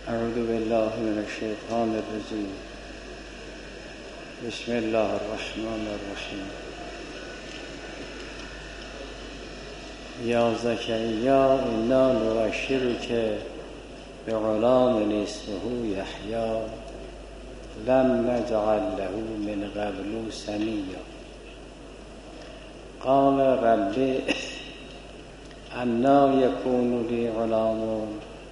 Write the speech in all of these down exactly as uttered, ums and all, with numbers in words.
اعوذ بالله من الشیطان الرجیم. بسم الله الرحمن الرحیم. یا زکریا انا نبشرک بغلام اسمه یحیی لم نجعل له من قبل سمیا. قال رب انا یکون لی غلام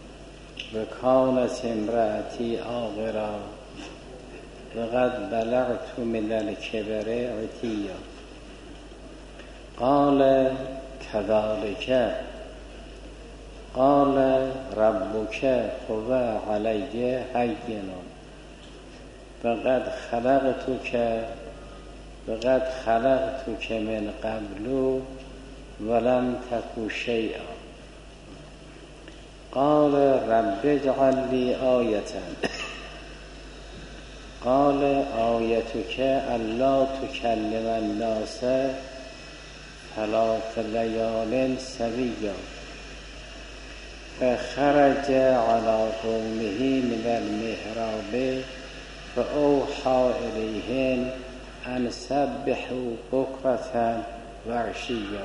وکانت امرأتی عاقرا وقد بلغت من الکبر عتیا. قال كذلك قال ربك هو علي هين وقد خلقتك وقد خلقتك من قبل ولم تك شيئا. قال رب اجعل لي آية. قال آيتك ألا تكلم الناس ثلاث ليال سويا. فخرج على قومه من المحراب فأوحى إليهم أن سبحوا بكرة وعشيا.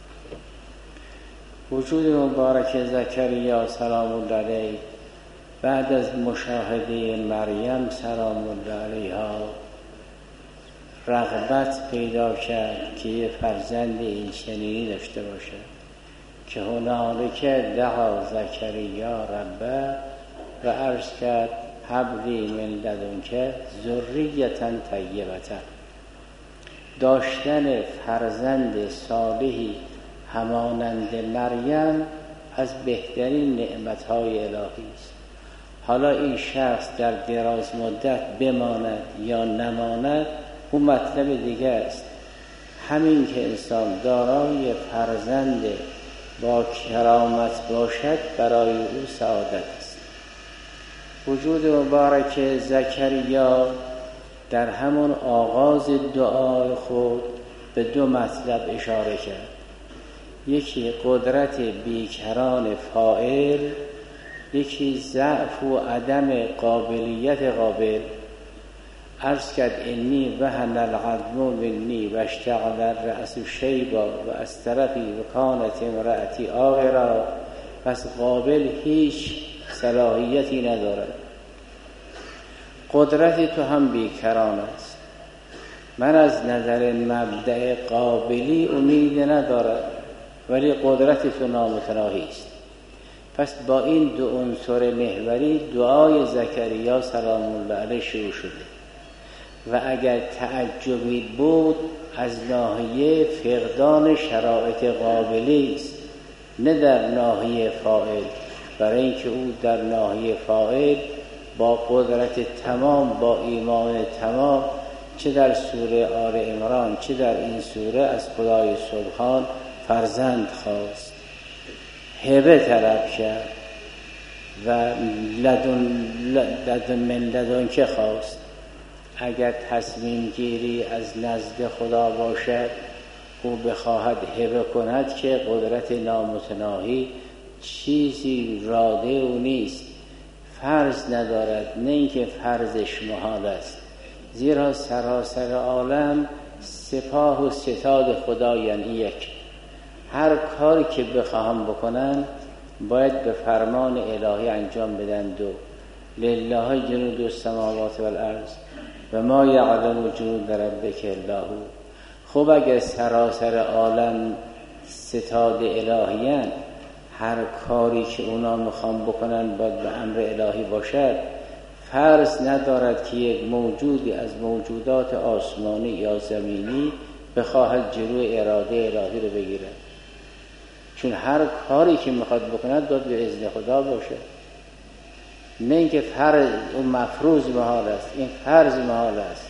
وجود مبارک زکریا سلام الله علیه بعد از مشاهده مریم سلام الله علیها رغبت پیدا کرد که یه فرزند این چنینی داشته باشه که هنالک دعا زکریا ربه و عرض کرد هب لی من لدنک ذریة طیبة. داشتن فرزند صالحی همانند مریم از بهترین نعمتهای الهی است. حالا این شخص در دراز مدت بماند یا نماند اون مطلب دیگه است. همین که انسان دارای فرزند با کرامت باشد برای او سعادت است. وجود مبارک زکریا در همون آغاز دعای خود به دو مطلب اشاره کرد. یکی قدرت بیکران فاعل، یکی ضعف و عدم قابلیت قابل. عرض کرد انی وهن العظم منی و اشتعل الرأس شیبا و از طرفی و کانت امرأتی عاقرا. پس قابل هیچ صلاحیتی ندارد. قدرت تو هم بیکران است. من از نظر مبدأ قابلی امید ندارد ولی قدرت تو نامتناهی است. پس با این دو عنصر محوری دعای زکریا سلام الله علیه شروع شده و اگر تعجبی بود از ناحیه فقدان شرایط قابلی است، نه در ناحیه فاعل، برای اینکه او در ناحیه فاعل با قدرت تمام، با ایمان تمام، چه در سوره آل عمران چه در این سوره از خدای سبحان فرزند خواست، هبه طلب کرد و لدن, لدن من لدن که خواست. اگر تصمیم گیری از نزد خدا باشد او بخواهد هبه کند که قدرت نامتناهی چیزی راده او نیست، فرض ندارد، نه اینکه فرضش محال است. زیرا سراسر عالم سپاه و ستاد خدا یعنی یک. هر کاری که بخواهم بکنن باید به فرمان الهی انجام بدن. دو لله جنود السماوات والارض و ما یعلم جنود ربک الا هو. خب اگر سراسر عالم ستاد الهیان، هر کاری که اونا میخوام بکنن باید به امر الهی باشد، فرض ندارد که یک موجودی از موجودات آسمانی یا زمینی بخواهد جلوی اراده الهی رو بگیره. چون هر کاری که میخواد بکند باید به اذن خدا باشه، نه اینکه فرض و مفروض محال است. این فرض محال است.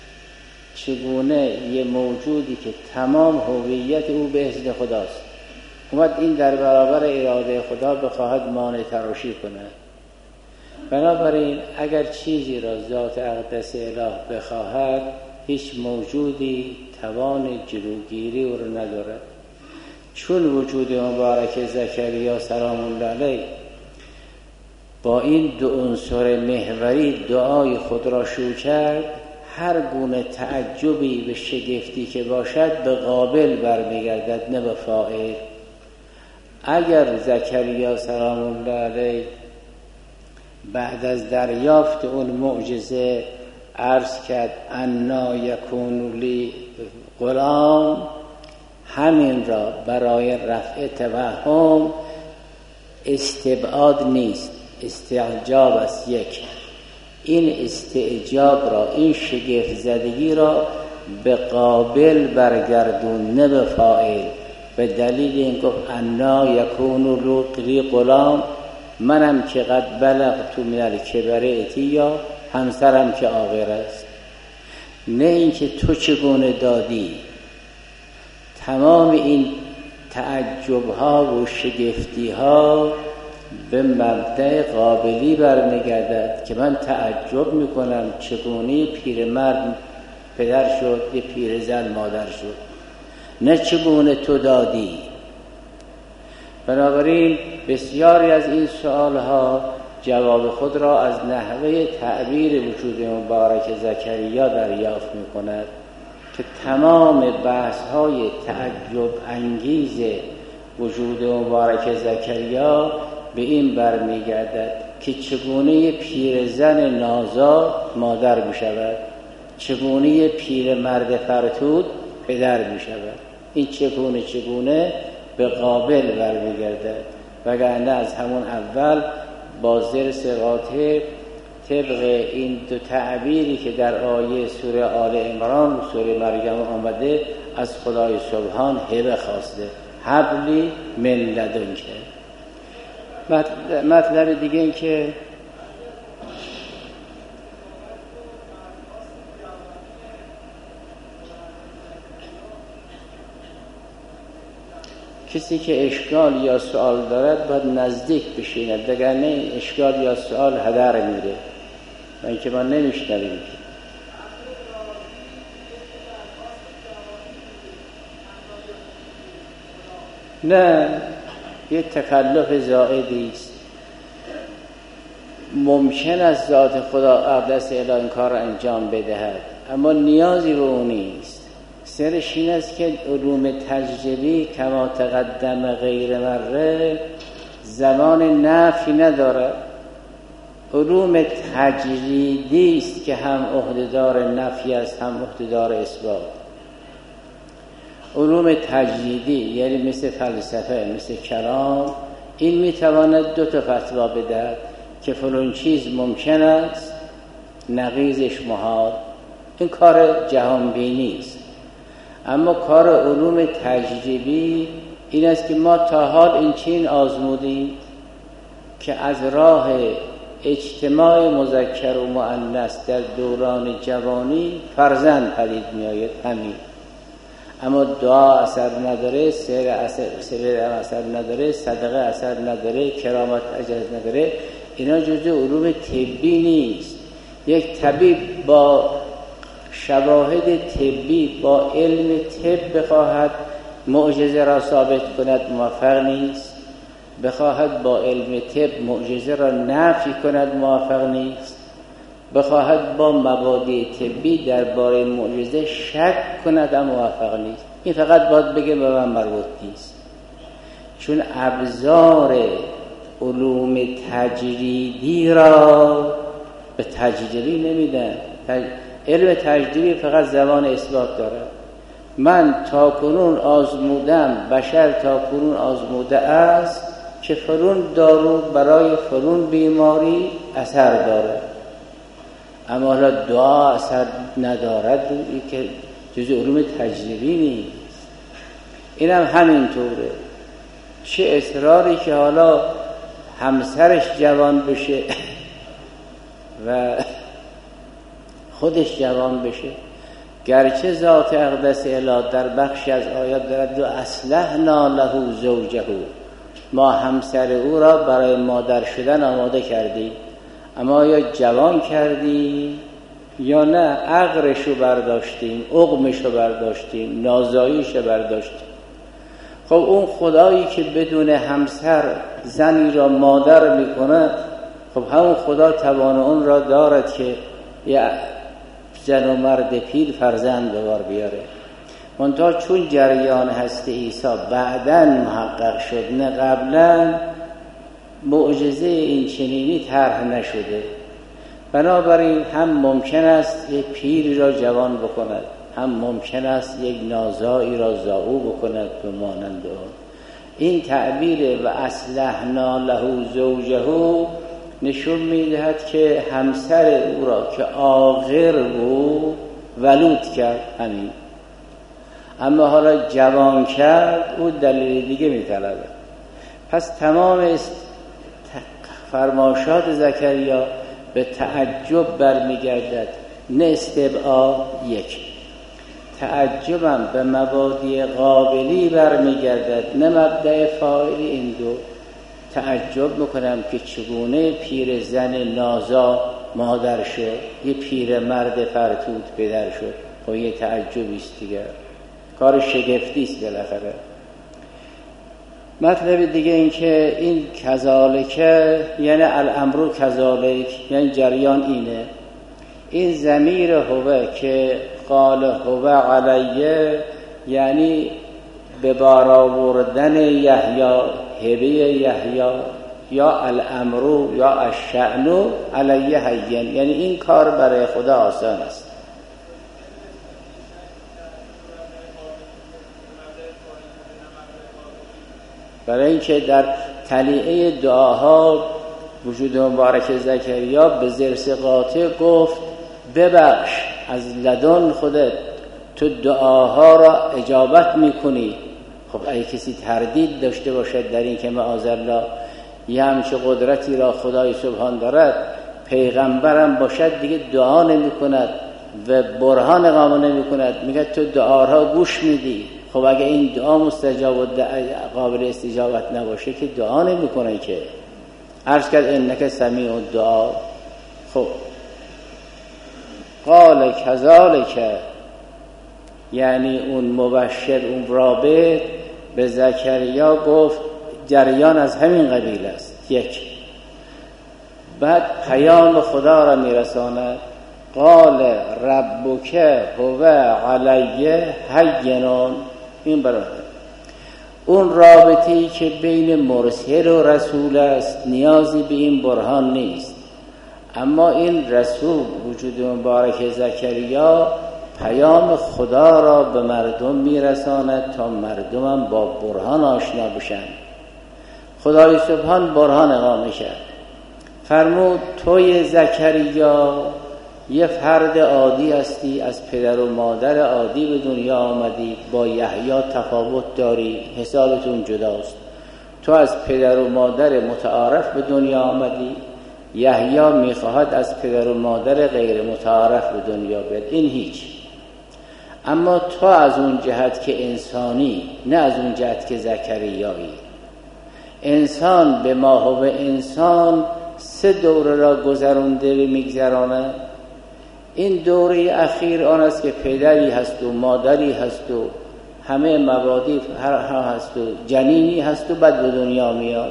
چگونه یه موجودی که تمام هویت او به اذن خداست اومد این در برابر اراده خدا بخواهد مانع تراشی کند؟ بنابراین اگر چیزی را ذات اقدس اله بخواهد هیچ موجودی توان جلوگیری او را ندارد. چون وجود مبارک زکریا سلام الله علیه با این دو عنصر محوری دعای خود را شروع کرد. هر گونه تعجبی و شگفتی که باشد به قابل برمیگردد نه به فاعل. اگر زکریا سلام الله علیه بعد از دریافت اون معجزه عرض کرد انا یکون لی غلام، همین را برای رفع توهم استبعاد نیست، استعجاب است. یک، این استعجاب را، این شگفت زدگی را به قابل برگردون نه به فاعل. به دلیل این گفت انا یکون لی غلام، منم که قد بلغت من الکبر عتیا، همسرم که عاقر است. نه اینکه تو چگونه دادی. تمام این تعجب‌ها و شگفتی‌ها به مبدأ قابلی برمیگردد که من تعجب میکنم چگونه پیرمرد پدر شد، یه پیرزن مادر شد، نه چگونه تو دادی. بنابراین بسیاری از این سوالها جواب خود را از نحوه تعبیر وجود مبارک زکریا دریافت می‌کند که تمام بحث‌های تعجب انگیز وجود مبارک زکریا به این برمیگردد که چگونه پیرزن نازا مادر می‌شود، چگونه پیرمرد فرتود پدر می‌شود. این چگونه چگونه به قابل برمیگردد، وگرنه از همون اول با زرس قاطع طبق این دو تعبیری که در آیه سوره آل عمران و سوره مریم آمده از خدای سبحان هبه خواسته، حبلی من لدنک. مطلب دیگه این که کسی که اشکال یا سوال دارد باید نزدیک بشیند، وگرنه اشکال یا سوال هدر میره و اینکه ما نمیشنویم. نه، یه تکلف زائدی است. ممکن است ذات خدا اقدس الی این کار را انجام بدهد، اما نیازی به اون نیست. سرش این است که علوم تجربی کما تقدم غیر مره زمان نفی ندارد. علوم تجریدی است که هم عهده‌دار نفی است هم عهده‌دار اثبات. علوم تجریدی یعنی مثل فلسفه، مثل کلام، این میتواند دو تا فتوا بدهد که فلان چیز ممکن است نقیضش محال. این کار جهان بینی است. اما کار علوم تجربی این است که ما تا حال این چین آزمودیم که از راه اجتماع مذکر و مؤنث در دوران جوانی فرزند پدید می آید، همین. اما دعا اثر نداره، سحر اثر, اثر نداره، صدقه اثر نداره، کرامت اجازه نداره. اینا جزء علوم طبی نیست. یک طبیب با شواهد طبی، با علم طب بخواهد معجزه را ثابت کند موفق نیست، بخواهد با علم طب معجزه را نفی کند موفق نیست، بخواهد با مبادی طبی درباره معجزه شک کند موفق نیست. این فقط باید بگه به من مربوط نیست، چون ابزار علوم تجریدی را به تجربی نمیدن. تج... علم تجربی فقط زبان اثبات دارد. من تا کنون آزمودم، بشر تا کنون آزموده است که فلان دارو برای فلان بیماری اثر دارد، اما حالا دعا اثر ندارد، این که جزء علوم تجربی نیست. این هم همینطوره. چه اصراری که حالا همسرش جوان بشه و خودش جوان بشه، گرچه ذات اقدس اله در بخشی از آیات دارد و اصلحنا له زوجه، ما همسر او را برای مادر شدن آماده کردیم، اما یا جوان کردیم یا نه عقرشو برداشتیم، عقمشو برداشتیم، نازاییشو برداشتیم. خب اون خدایی که بدون همسر زنی را مادر میکنه، خب همون خدا توان اون را دارد که یه زن و مرد پیر فرزند به بار بیاره. منتها چون جریان هستی عیسی بعداً محقق شد نه قبلاً، معجزه این چنینی طرح نشده. بنابراین هم ممکن است یک پیری را جوان بکند، هم ممکن است یک نازایی را زاو بکند به مانند آن. این تعبیر و اصلحنا له زوجه نشون میدهد که همسر او را که عاقر بود ولود کرد همین، اما حالا جوان کرد او دلیل دیگه میطلبه. پس تمام فرمایشات زکریا به تعجب برمیگردد، نه استبعاد. یک تعجبم به مبادی قابلی برمیگردد، نه مبدأ فاعل. این دو تعجب میکنم که چگونه پیر زن نازا مادر شد، یه پیر مرد فرتوت پدر شد. خب یه تعجبی است دیگه، کار شگفتی است بالاخره. مطلب دیگه این که این کذالکه یعنی الامر کذالک، یعنی جریان اینه. این ضمیر هو که قال هو علیه یعنی به بار آوردن یحیی، هبه یحیی، یا الامر یا الشأن علیه هین، یعنی این کار برای خدا آسان است. برای اینکه در تلیعه دعاها وجود مبارک زکریا به ضرس قاطع گفت ببخش از لدن خودت تو دعاها را اجابت میکنی. خب اگه کسی تردید داشته باشد در این که معاذالله یه همچه قدرتی را خدای سبحان دارد، پیغمبرم باشد دیگه دعا نمی کند و برهان اقامه نمی کند، میگه تو دعاها گوش میدی. خب اگه این دعا مستجاب و قابل استجابت نباشه که دعا نمی کنه که. عرض کرد انک سمیع الدعا. خب قال کذالک یعنی اون مبشر، اون رابط به زکریا گفت جریان از همین قبیل است. یک بعد پیام خدا را میرساند. قال ربک هو علیه هینون. این برای اون رابطه‌ای که بین مرسل و رسول است نیازی به این برهان نیست، اما این رسول وجود مبارک زکریا پیام خدا را به مردم میرساند تا مردم هم با برهان آشنا بشن. خدای سبحان برهان اقامه کرد، فرمود توی زکریا یه فرد عادی هستی، از پدر و مادر عادی به دنیا آمدی، با یحیی تفاوت داری، حسابتون جداست. تو از پدر و مادر متعارف به دنیا آمدی، یحیی میخواهد از پدر و مادر غیر متعارف به دنیا بیاد. این هیچ. اما تو از اون جهت که انسانی، نه از اون جهت که زکریایی. انسان به ما و انسان سه دوره را گذرونده و میگذرانه. این دوره اخیر آن است که پدری هست و مادری هست و همه مبادی هر هست و جنینی هست و بعد به دنیا میاد.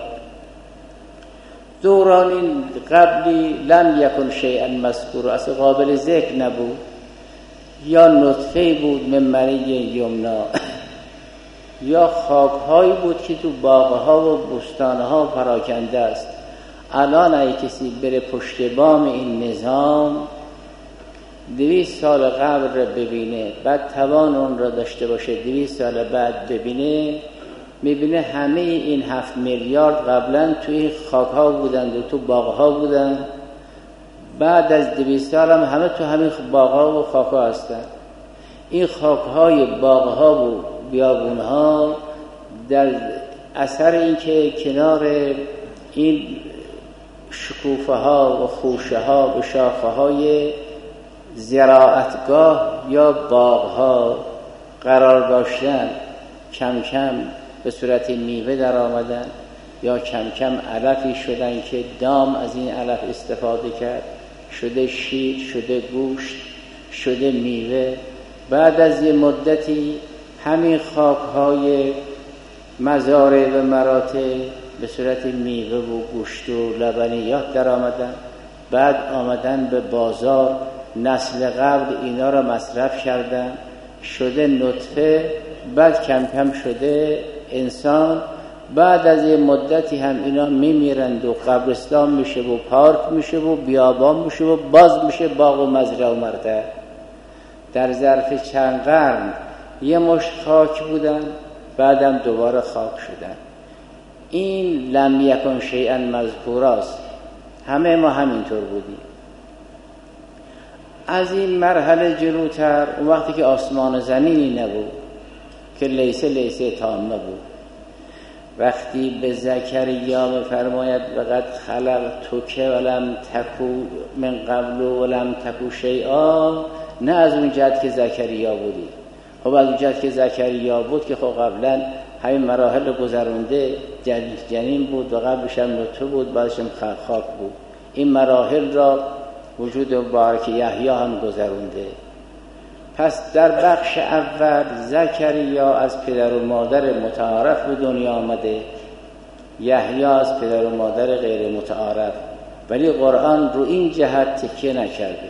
دوران این قبلی لم یکن شیئا مذکور، اصلا قابل ذکر نبود، یا نطفه بود من منی یمنا، یا خاکهایی بود که تو باغها و بستانها پراکنده است. الان اگه کسی بره پشت بام این نظام دویست سال قبل را ببینه، بعد توان اون را داشته باشه دویست سال بعد ببینه، میبینه همه این هفت میلیارد قبلا توی خاکها بودند و تو باغها بودند، بعد از دویست سال هم همه تو همین باغها و خاکها هستند. این خاکهای باغها و بیابونها در اثر این که کنار این شکوفه ها و خوشه ها و شاخه های زراعتگاه یا باغها قرار داشتن، کم کم به صورت میوه در آمدن یا کم کم علفی شدن که دام از این علف استفاده کرد، شده شیر، شده گوشت، شده میوه. بعد از یه مدتی همین خاکهای مزارع و مراتع به صورت میوه و گوشت و لبنیات در آمدن، بعد آمدن به بازار، نسل قبل اینا را مصرف کردن، شده نطفه، بعد کم کم شده انسان، بعد از یه مدتی هم اینا میمیرند و قبرستان میشه و پارک میشه و بیابان میشه و باز میشه باغ و مزرعه و مرتع. در ظرف چند قرن یه مشت خاک بودن، بعدم دوباره خاک شدن. این لم یکن شیئا مذکوراست. همه ما همینطور بودیم. از این مرحله جلوتر، اون وقتی که آسمان و زمینی نبود، که لیسه لیسه تامه بود، وقتی به زکریا می‌فرماید وقد خلقتک ولم تکو من قبل ولم تکو شیئا، نه از اون جهت که زکریا بودی. خب از اون جهت که زکریا بود که خب قبلا همین مراحل گذرونده، جنین بود و قبلش هم نطفه بود، بعدش هم خاک بود. این مراحل را وجود مبارک یحیی هم گذرونده. پس در بخش اول زکریا از پدر و مادر متعارف به دنیا آمده، یحیی از پدر و مادر غیر متعارف، ولی قرآن رو این جهت تکیه نکرده.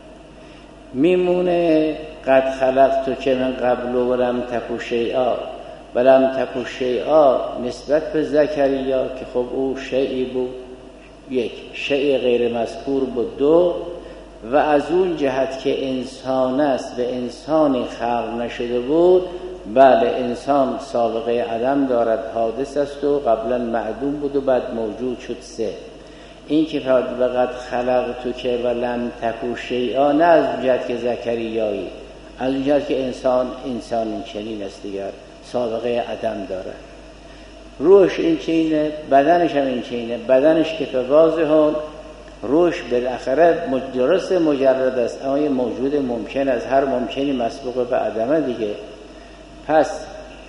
میمونه قد خلقتک من قبل ولم تکو شیئا، ولم تکو شیئا نسبت به زکریا که خب او شیئی بود، یک شیء غیر مذکور بود، دو و از اون جهت که انسان است و انسانی خلق نشده بود، بله انسان سابقه عدم دارد، حادث است و قبلا معدوم بود و بعد موجود شد. سه این که فقط خلقتک و لم تکو شیئا، نه از اون جهت که زکریایی، از اون جهت که انسان انسان این چنین است دیگر، سابقه عدم دارد. روحش این چینه، بدنش هم این چینه. بدنش که واضحون، روش بالاخره درست مجرد است، اما یه موجود ممکن از هر ممکنی مسبوق به عدمه دیگه. پس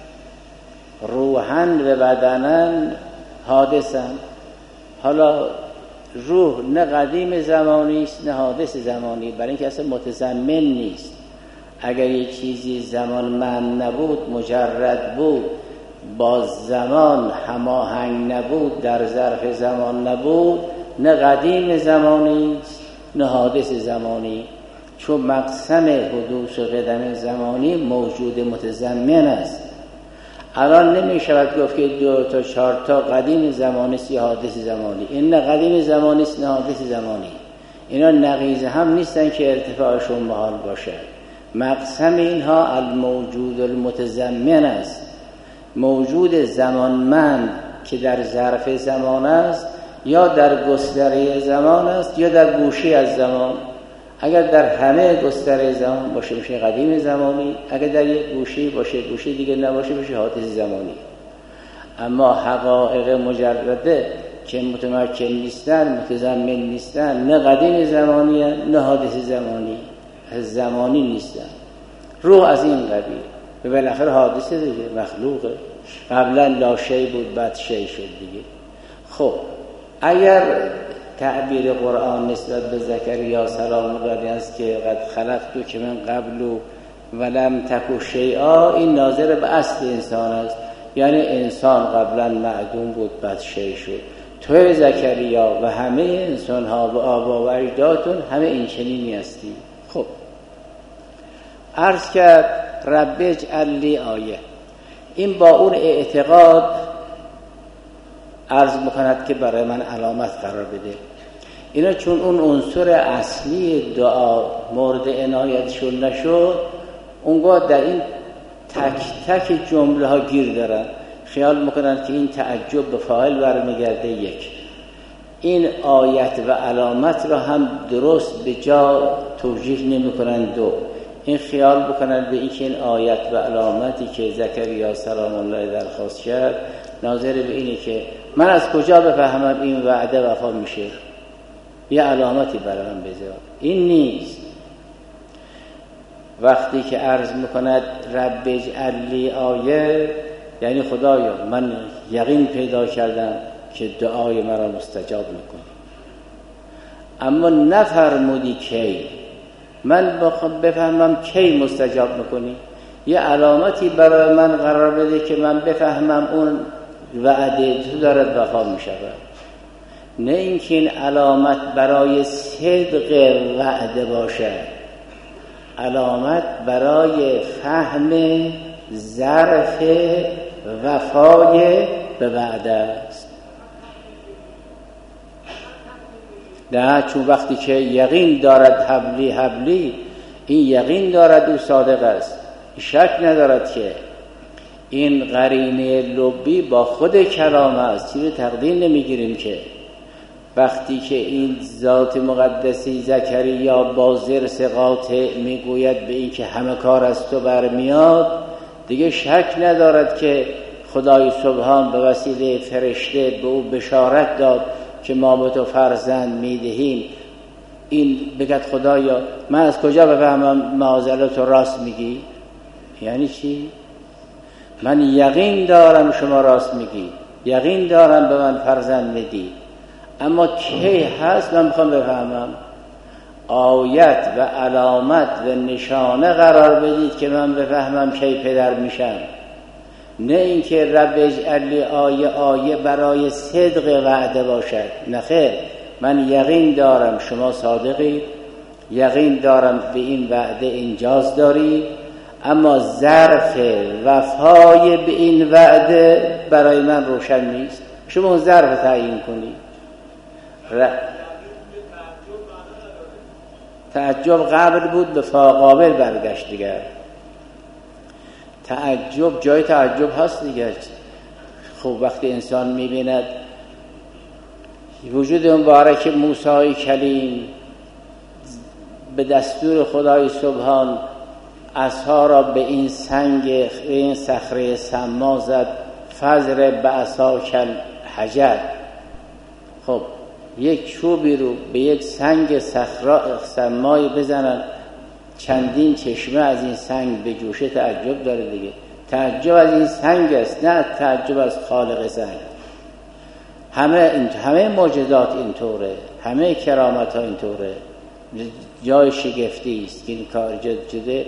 روحن و بدنن حادثن. حالا روح نه قدیم زمانی است نه حادث زمانی، برای اینکه اصلا متضمن نیست. اگر یه چیزی زمان من نبود، مجرد بود، با زمان هماهنگ نبود، در ظرف زمان نبود، نه قدیم زمانی نه حادث زمانی، چون مقسم حدوث و قدم زمانی موجود متضمن است. الان نمی شود گفت که دو تا چهار تا قدیم زمانی است یا حادث زمانی. این نه قدیم زمانی است نه حادث زمانی. اینا نقیض هم نیستن که ارتفاعشون محال باشه. مقسم اینها الموجود المتضمن است، موجود زمانمند که در ظرف زمان است یا در گستره زمان است یا در گوشه از زمان. اگر در همه گستره زمان باشه میشه قدیم زمانی، اگر در یک گوشه باشه گوشه دیگه نباشه میشه حادث زمانی. اما حقایق مجرده که متمکن نیستن، متضمن نیستن، نه قدیم زمانی نه حادث زمانی، زمانی نیستن. روح از این قبیل به بالاخره حادثه دیگه، مخلوقه. قبلا لا شی بود بعد شی شد دیگه. خب اگر تعبیر قرآن نسبت به زکریا سلام الله علیه است که قد خلقتو که من قبل ولم تکو شیئا، این ناظر به اصل انسان است، یعنی انسان قبلا معدوم بود بعد شی شد. توی زکریا و همه انسان ها و آبا و اجدادتون همه این چنینی هستی. خب عرض کرد رب اجعل لی آیه، این با اون اعتقاد عرض میکند که برای من علامت قرار بده. اینا چون اون عنصر اصلی دعا مورد عنایتشون نشد، اونگاه در این تک تک جمله ها گیر دارن، خیال میکنن که این تعجب به فاعل برمیگرده. یک، این آیت و علامت را هم درست به جا توجیه نمیکنن. دو، این خیال بکنن به اینکه این آیت و علامتی که زکریا سلام الله درخواست کرد ناظر به اینه که من از کجا بفهمم این وعده وفا میشه، یه علامتی برای من بذار. این نیست. وقتی که عرض میکند رب اجعل لی آیه، یعنی خدایا من یقین پیدا کردم که دعای مرا مستجاب میکنی، اما نفرمودی کی. من بفهمم کی مستجاب میکنی، یه علامتی برای من قرار بده که من بفهمم اون وعده تو دارد وفا می شود، نه اینکه این علامت برای صدق وعده باشد، علامت برای فهم ظرف وفای به وعده است. نه، چون وقتی که یقین دارد حبلی حبلی، این یقین دارد او صادق است، شک ندارد که این قرینه لبی با خود کلام است، چیزی تقدیم نمیگیریم که وقتی که این ذات مقدسی زکریا با ضرس قاطع میگوید به این که همه کار از تو برمیاد، دیگه شک ندارد که خدای سبحان به وسیله فرشته به او بشارت داد که ما به تو فرزند میدهیم. این بگد خدایا من از کجا بفهمم معاذالله تو راست میگی؟ یعنی چی؟ من یقین دارم شما راست میگی، یقین دارم به من فرزند میدی، اما کی هست من میخوام بفهمم. آیت و علامت و نشانه قرار بدید که من بفهمم کی پدر میشم، نه اینکه رب اجعل لی آیه آیه برای صدق وعده باشد. نه خیر، من یقین دارم شما صادقی، یقین دارم به این وعده انجاز داری، اما ظرف وفای به این وعده برای من روشن نیست. شما ظرف تعیین کنی. ر... تعجب قبل بود، به فاقابل برگشت دیگر. تعجب جای تعجب هست دیگر. خب وقتی انسان میبیند وجود مبارک موسی کلیم به دستور خدای سبحان عصا را به این سنگ این صخره سما زد، فزر به عصا کل حجر. خب یک چوبی رو به یک سنگ صخره سمایی بزنن، چندین چشمه از این سنگ به جوشه، تعجب داره دیگه. تعجب از این سنگ است، نه تعجب از خالق سنگ. همه همه معجزات اینطوره، همه کرامت ها اینطوره. جای شگفتی است که این کار جده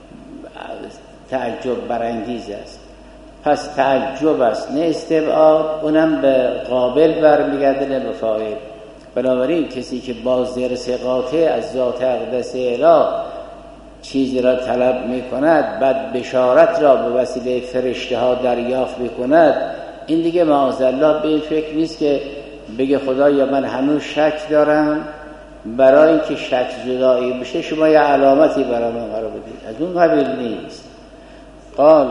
تعجب برانگیز است. پس تعجب است نه استبعاد، اونم به قابل برمیگرده نه به فاعل. بنابراین کسی که با ضرس قاطع از ذات اقدس اله چیزی را طلب می کند، بعد بشارت را به وسیله فرشته ها دریافت می کند، این دیگه معاذالله به این فکر نیست که بگه خدایا من هنوز شک دارم، برای اینکه شک جدایی بشه شما یه علامتی برای من قرار بدید. از اون قبیل نیست. قال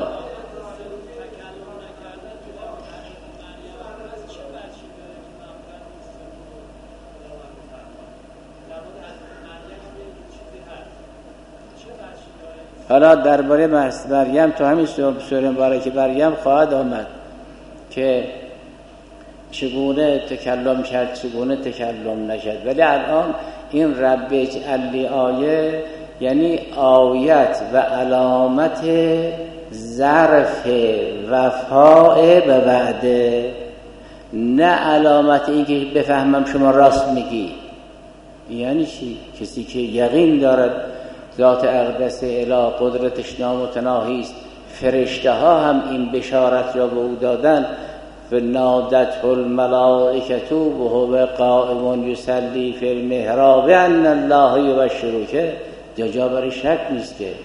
حالا درباره مریم تو همین سوره مبارکه مریم خواهد آمد که چگونه تکلم کرد چگونه تکلم نکرد، ولی الان این رب اجعل لی آیه یعنی آیت و علامت ظرف وفاء به وعده، نه علامت این که بفهمم شما راست میگی. یعنی چی؟ کسی که یقین دارد ذات اقدس اله قدرتش نامتناهی است، فرشته ها هم این بشارت را به او دادن، فنادته الملائکة وهو قائم یصلی فی المحراب ان الله یبشرک. جا برای شک نیست که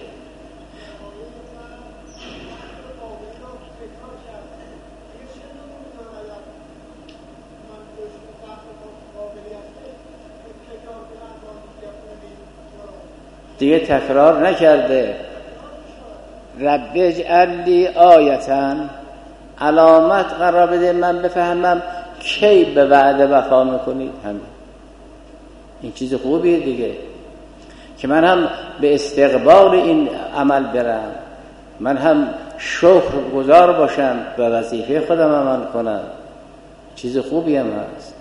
دیگه تکرار نکرده. رب اجعل لی آیةً، علامت قرار بده من بفهمم کی به وعده وفا میکنید. همین این چیز خوبیه دیگه، که من هم به استقبال این عمل برم، من هم شکر گزار باشم، به وظیفه خودم عمل کنم. چیز خوبی هم هست.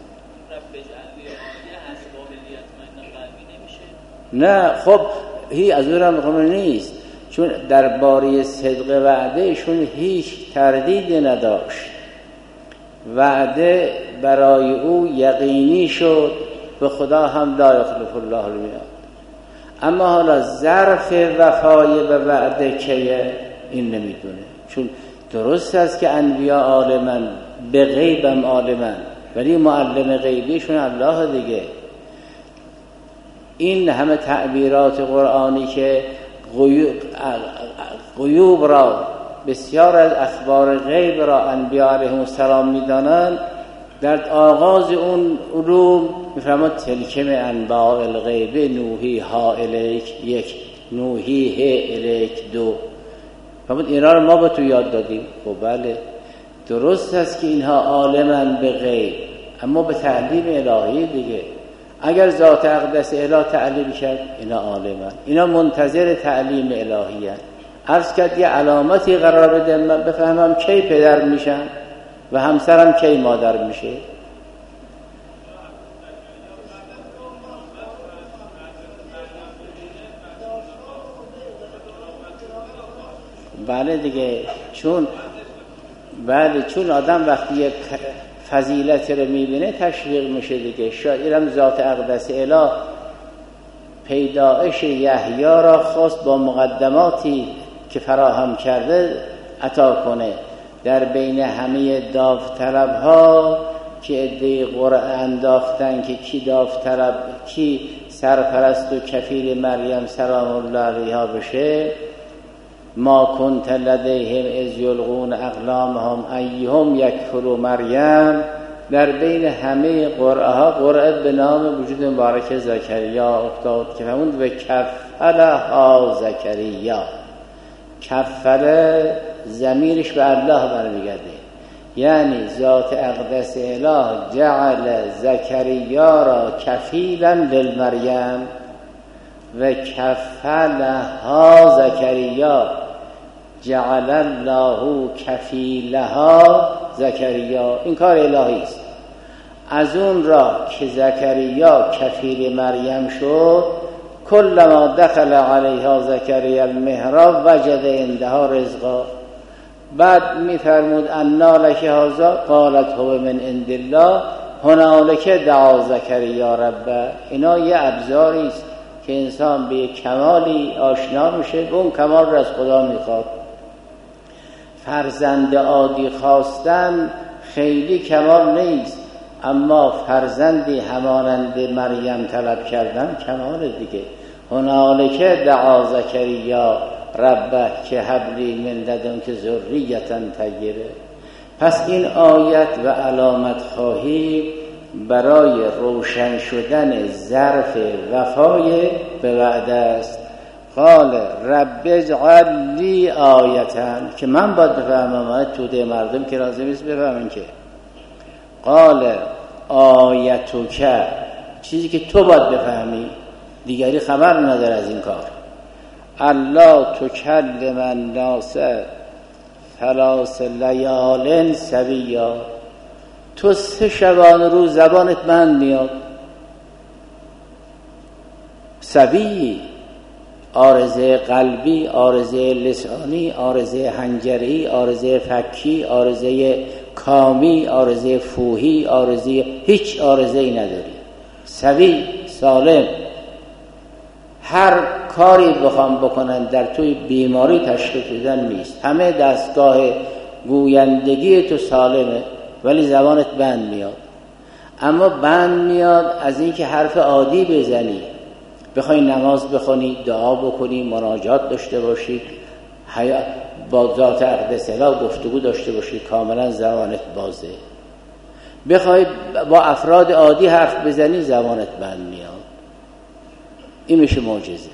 نه خب هی از اون هم نیست، چون درباره صدق وعده شون هیچ تردیدی نداشت، وعده برای او یقینی شد، به خدا هم لا یخلف الله المیعاد. اما حالا ظرف وفای به وعده کیه این نمیدونه، چون درست است که انبیا عالمن به غیبم عالمن، ولی معلم غیبیشون الله دیگه. این همه تعبیرات قرآنی که غیوب, غیوب را، بسیار از اخبار غیب را انبیاء علیهم السلام میدانند، در آغاز اون علوم میفرماد تلکم انباء الغیب نوحی ها الیک یک، نوحی ه الیک دو. فرمود اینا رو ما به تو یاد دادیم. خب بله درست است که اینها عالمن به غیب، اما به تعلیم الهی دیگه. اگر ذات اقدس اله تعلیم کرد اینا عالمن، اینا منتظر تعلیم الهی هست. عرض کرد یه علامتی قرار بده من بفهمم کی پدر میشن و همسرم کی مادر میشه. بله دیگه، چون بله چون آدم وقتی یک فضیلتی رو میبینه تشویق میشه دیگه. شاید اینم ذات اقدس اله پیدایش یحیی را خواست با مقدماتی که فراهم کرده عطا کنه. در بین همه داوطلب ها که عده قرعه انداختن که کی داوطلب، کی سرپرست و کفیل مریم سلام الله علیها بشه، ما کنت لدیهم اذ یلقون اقلامهم ایهم یکفل مریم، در بین همه قرعه ها قرعه به نام وجود مبارک زکریا افتاد که همون و کفلها زکریا. کفله ضمیرش به الله برمیگرده، یعنی ذات اقدس اله جعل زکریا را کفیلا للمریم و کفلها زکریا جعل الله کفیلها زکریا. این کار الهی است. از اون را که زکریا کفیل مریم شد، کلما دخل علیها زکریا المحراب وجد عندها رزقا. بعد میفرمود انا لک هذا قالت هو من عند الله هنالک دعا زکریا ربه. اینا یه ابزاری است که انسان به کمالی آشنا میشه، به اون کمال را از خدا میخواد. فرزند عادی خواستن خیلی کمال نیست، اما فرزندی همانند مریم طلب کردن کمال دیگه. هنالک دعا زکریا ربه که حبلی من لدنک ذریة طیبه. پس این آیت و علامت خواهی برای روشن شدن ظرف وفای به وعده است. قال رب اجعل لی آیةً، که من باید بفهمم، آیت توده مردم که لازم نیست بفهمن که. قال آیتک، چیزی که تو باید بفهمی، دیگری خبر نداره از این کار. الله تکلم الناس ثلاث لیال سویا، تو سه شبانه روز زبانت بند میاد. سوی، عارضه قلبی، عارضه لسانی، عارضه حنجری، عارضه فکی، عارضه کامی، عارضه فوهی، عارضه هیچ عارضه ای نداری. سوی، سالم. هر کاری بخوام بکنن در توی بیماری تشخیص بدن نیست. همه دستگاه گویندگی تو سالمه ولی زبانت بند میاد. اما بند میاد از اینکه حرف عادی بزنی، بخوای نماز بخونی، دعا بکنی، مناجات داشته باشی، با ذات اقدس اله گفتگو داشته باشی، کاملا زبانت بازه. بخوای با افراد عادی حرف بزنی، زبانت بند میاد. این میشه معجزه.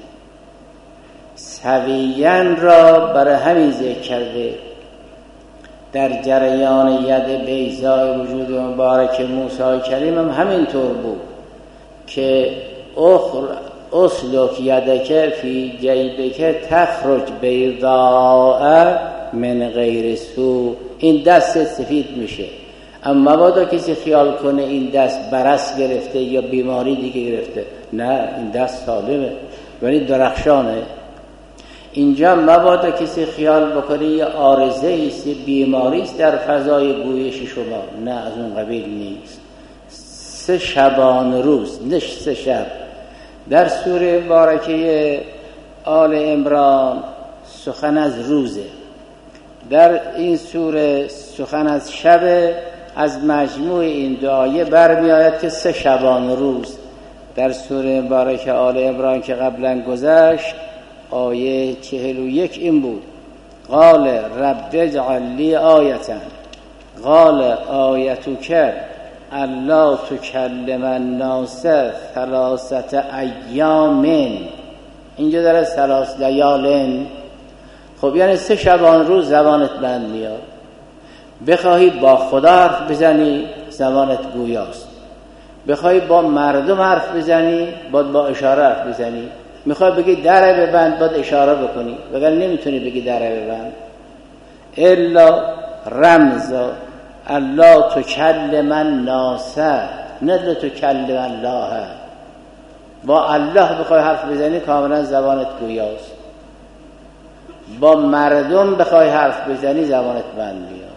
سویین را برای همین ذکر کرده. در جریان ید بیضای وجود مبارک موسی کریم هم همینطور بود که اخر اسلک یدک فی جیبک تخرج بیضاء من غیر سو. این دست سفید میشه، اما مبادا کسی خیال کنه این دست برس گرفته یا بیماری دیگه گرفته. نه، این دست سالمه ولی درخشانه. اینجا مبادا کسی خیال بکنه یه عارضه است، یه بیماری است در فضای گویش شما. نه، از اون قبیل نیست. سه شبان روز، نه سه شب. در سوره مبارکه آل عمران سخن از روزه، در این سوره سخن از شب. از مجموع این دعایه برمی آید که سه شبان روز در سوره مبارکه آل عمران که قبلا گذشت آیه چهل و یک این بود: قال رب اجعل لی آیةً قال آیتک الا تکلم الناس ثلاثة ایام. اینجا داره ثلاث لیال. خب یعنی سه شبان روز زبانت بند میاد. بخواهی با خدا حرف بزنی زبانت گویاست، بخوای با مردم حرف بزنی باید با اشاره حرف بزنی، میخوای بگی دره ببند باید اشاره بکنی، وگرنه نمیتونی بگی دره ببند. الا رمزا الله تکلم الناس نه تکلم الله. با الله بخوای حرف بزنی کاملا زبانت گویاست، با مردم بخوای حرف بزنی زبانت بند میاد.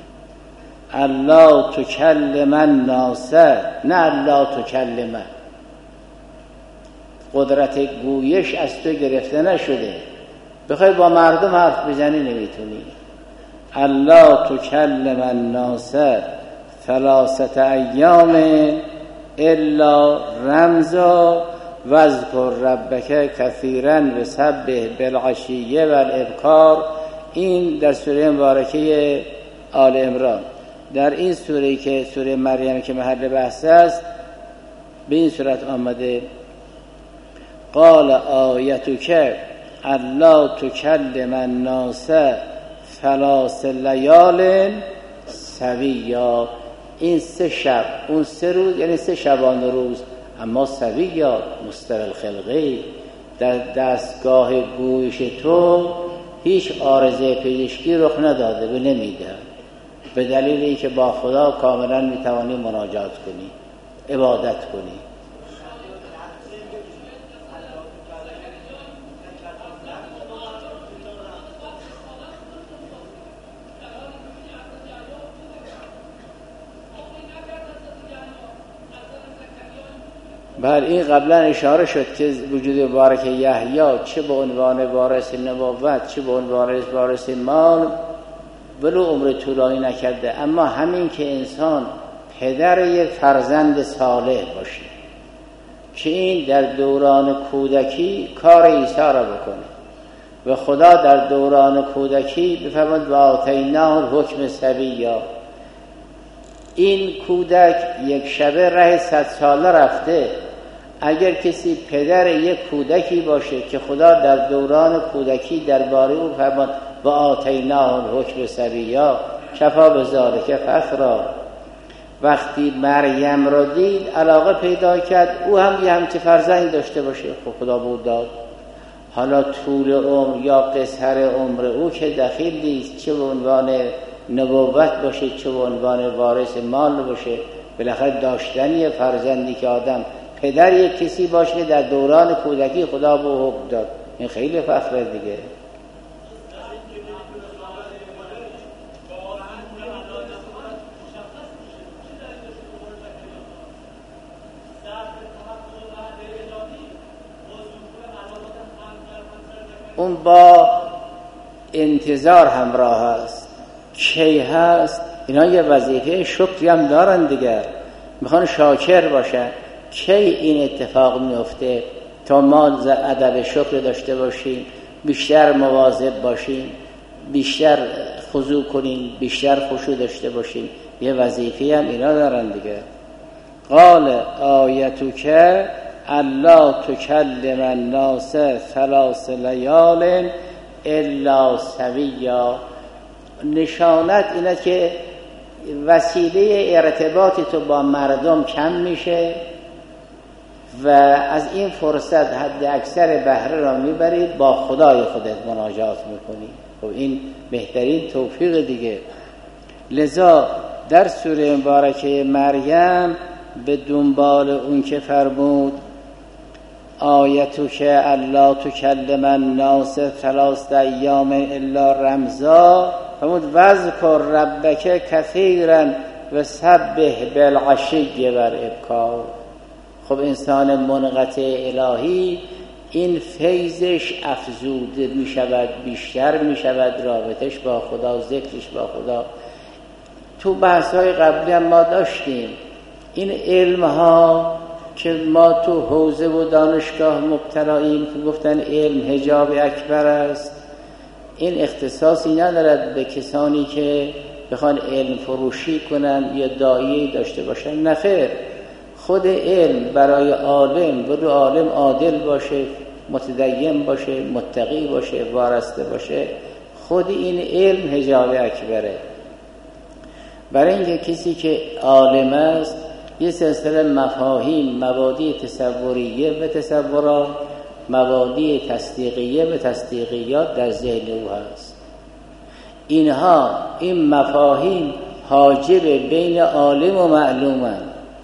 الله تکلم الناس نه الله تکلم. قدرت گویش از تو گرفته نشده، بخوای با مردم حرف بزنی نمیتونی. الله تکلم الناس ثلاثة ایام الا رمزا واذکر ربک کثیرا وسبح بالعشی والابکار. این در سوره مبارکه آل عمران. در این سوره که سوره مریم که محل بحث است به این صورت آمده: قال آیتک الا تکلم الناس ثلاث لیال سویا. این سه شب اون سه روز یعنی سه شبان روز، اما سویا مستوی الخلقه در دستگاه گویش تو هیچ عارضه پزشکی رخ نداده و نمیده، به دلیل اینکه با خدا کاملا میتوانی مناجات کنی، عبادت کنی. بر این قبلا اشاره شد که وجود مبارک یحیی چه به عنوان وارث نبوت چه به عنوان وارث مال ولو عمر طولانی نکرده، اما همین که انسان پدر یک فرزند صالح باشه که این در دوران کودکی کار عیسی را بکنه و خدا در دوران کودکی بفرماد و آتیناه الحکم صبیا. این کودک یک شبه ره صد ساله رفته. اگر کسی پدر یک کودکی باشه که خدا در دوران کودکی درباره او فرمود و آتیناه الحکم صبیا کفا بذالک فخرا، وقتی مریم را دید علاقه پیدا کرد او هم یه همچه فرزند داشته باشه. خب خدا بود داد. حالا طول عمر یا قصر عمر او که دخیل نیست، چه به عنوان نبوت باشه چه به عنوان وارث مال باشه، بالاخره داشتنی فرزندی که آدم پدر یک کسی باشه در دوران کودکی خدا به حکم داد، این خیلی فخره دیگه. اون با انتظار همراه هست. کی هست؟ اینا یه وظیفه شکری هم دارن دیگر، میخوان شاکر باشن. کی این اتفاق میفته؟ تا ما ادب شکر داشته باشیم، بیشتر مواظب باشیم، بیشتر خضوع کنیم، بیشتر خشوع داشته باشیم. یه وظیفه هم اینا دارن دیگه. قال آیتک الا تکلم الناس ثلاث لیال الا سویا. نشانت اینه که وسیله ارتباط تو با مردم کم میشه و از این فرصت حد اکثر بهره را میبرید، با خدای خودت مناجات میکنی. خب این بهترین توفیق دیگه. لذا در سوره مبارکه مریم به دنبال اون که فرمود آیتک الا تکلم الناس ثلاث ایام الا رمزا، فرمود واذکر ربک کثیرا وسبح بالعشی والابکار. خب انسان منقطع الهی این فیضش افزوده می شود، بیشتر می شود، رابطش با خدا، ذکرش با خدا. تو بحث‌های قبلی هم ما داشتیم این علم‌ها که ما تو حوزه و دانشگاه مبتلاییم که گفتن علم حجاب اکبر است، این اختصاصی ندارد به کسانی که بخوان علم فروشی کنن یا داعیه‌ای داشته باشن. نه خیر، خود علم برای عالم، بدو عالم عادل باشه، متدین باشه، متقی باشه، وارسته باشه، خود این علم حجاب اکبره. برای اینکه کسی که عالم است یه سلسله مفاهیم، مبادی تصوریه به تصورات، مبادی تصدیقیه به تصدیقیات در ذهن او هست. اینها این مفاهیم حاجب بین عالم و معلومند.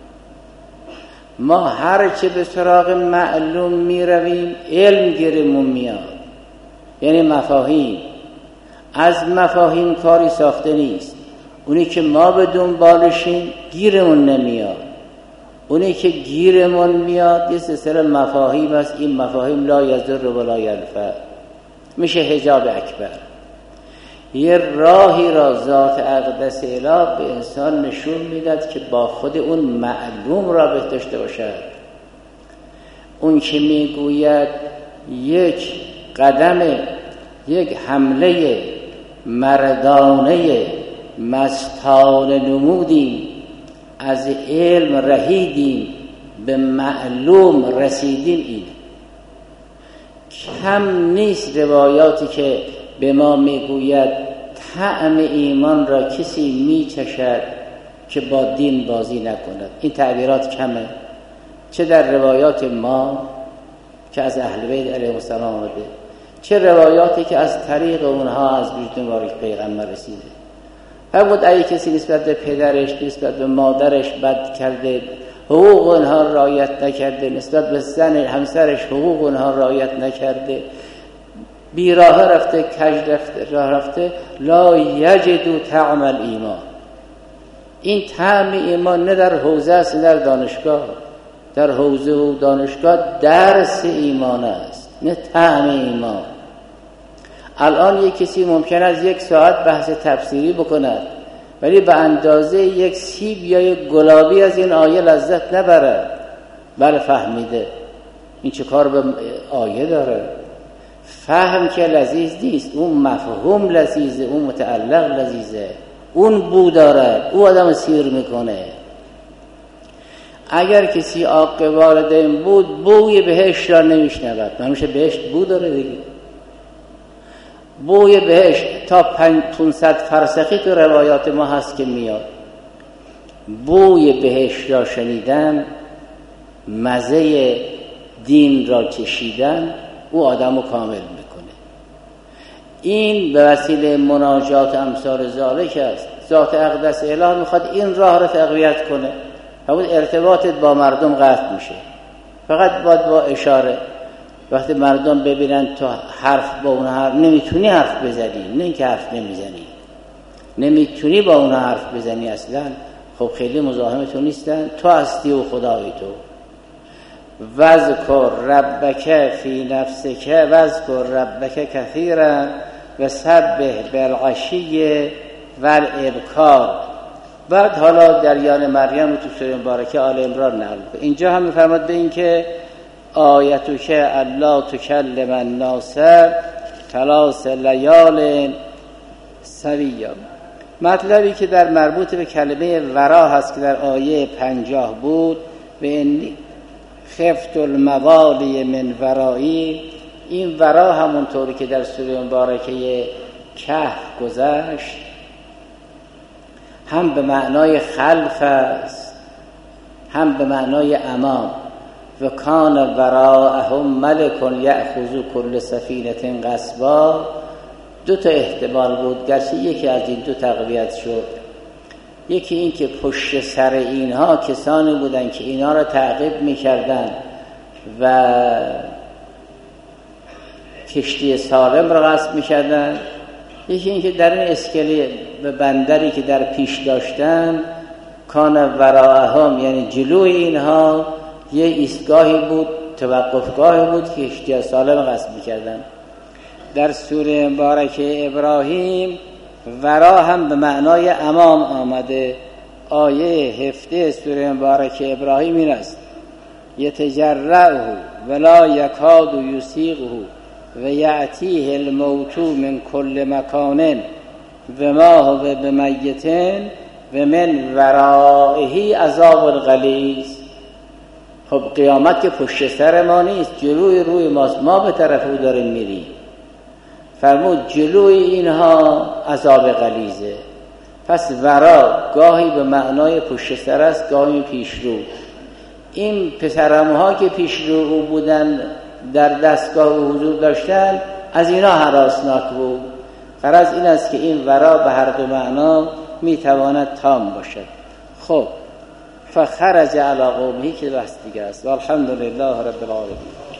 ما هر چه به سراغ معلوم می رویم علم گیرمون میاد، یعنی مفاهیم. از مفاهیم کاری ساخته نیست. اونی که ما به دنبالشیم گیرمون نمیاد، اونی که گیرمون میاد یه سلسله مفاهیم است. این مفاهیم لا یضر و لا ینفع، میشه حجاب اکبر. یه راهی را ذات اقدس اله به انسان نشون میداد که با خود اون معلوم رابطه داشته باشد. اون که میگوید یک قدم، یک حمله مردانه مستانه نمودیم، از علم رهیدیم به معلوم رسیدیم، این کم نیست روایاتی که به ما میگوید طعم ایمان را کسی میچشد که با دین بازی نکند. این تعبیرات کمه، چه در روایات ما که از اهل بیت علیهم السلام آمده، چه روایاتی که از طریق اونها از وجود مبارک پیغمبر رسیده. فرمود اگه کسی نسبت به پدرش، نسبت به مادرش بد کرده، حقوق اونها رعایت نکرده، نسبت به زن همسرش حقوق اونها رعایت نکرده، بیراه رفته، کج رفته، راه رفته، لا یجدو طعم الایمان. این طعم ایمان نه در حوزه است نه در دانشگاه. در حوزه و دانشگاه درس ایمان است، نه طعم ایمان. الان یک کسی ممکن است یک ساعت بحث تفسیری بکند ولی به اندازه یک سیب یا یک گلابی از این آیه لذت نبرد. بله فهمیده، این چه کار به آیه داره؟ فهم که لذیذ نیست، اون مفهوم لذیذه، اون متعلق لذیذه، اون بو دارد، او آدم سیر میکنه. اگر کسی عاق والدین بود بوی بهشت را نمیشنود. همیشه بهشت بو داره دیگه. بوی بهشت تا پانصد فرسخی تو روایات ما هست که میاد. بوی بهشت را شنیدن، مزه دین را چشیدن، او آدم رو کامل میکنه. این به وسیله مناجات امثال ذالک است. ذات اقدس اله میخواد این راه رو تقویت کنه. همون ارتباطت با مردم قطع میشه، فقط باید با اشاره. وقتی مردم ببینن تو حرف با اون حرف نمیتونی حرف بزنی، نه اینکه حرف نمیزنی، نمیتونی با اون حرف بزنی اصلا، خب خیلی مزاحم تو نیستن، تو هستی و خدای تو. وذکر ربک فی نفسک وذکر ربک کثیرا و سبح بالعشی والابکار. بعد حالا جریان مریم رو تو سوره مبارکه آل عمران نقل کنه. اینجا هم می‌فرماد به این که آیتک الا تکلم الناس ثلاث لیال سویا. مطلبی که در مربوط به کلمه ورا هست که در آیه پنجاه بود، به انی خفت الموالی من ورایی. این ورا همونطوری که در سوره مبارکه کهف گذشت هم به معنای خلف است هم به معنای امام. و کان وراءهم ملک یأخذ کل سفینه غصبا. دو تا احتمال بود، گرچه یکی از این دو تقویت شد. یکی این که پشت سر اینها کسانی بودن که اینا را تعقیب می‌کردن و کشتی سالم را غصب می‌کردن. یکی این که در این اسکله به بندری که در پیش داشتن کان وراءهم، یعنی جلوی اینها یه ایستگاهی بود، توقفگاهی بود که کشتی سالم غصب می‌کردن. در سوره مبارکه ابراهیم ورا هم به معنای امام آمده. آیه هفته سوره مبارکه ابراهیم این است: یتجرعه ولا یکاد یسیغه و یأتیه الموت من کل مکان و ما هو بمیت و من ورائه عذاب غلیظ. خب قیامت که پشت سر ما نیست، جلوی روی ماست، ما به طرف او داریم میریم. فرمود جلوی اینها عذاب غلیظه. پس ورا گاهی به معنای پشت سر است، گاهی پیش رو. این پسرموها که پیش رو او بودن، در دستگاه او حضور داشتن، از اینا هراسناک بود. غرض این است که این ورا به هر دو معنا میتواند تام باشد. خب فخرج علی قومه که بحث دیگه است. والحمدلله رب العالمین.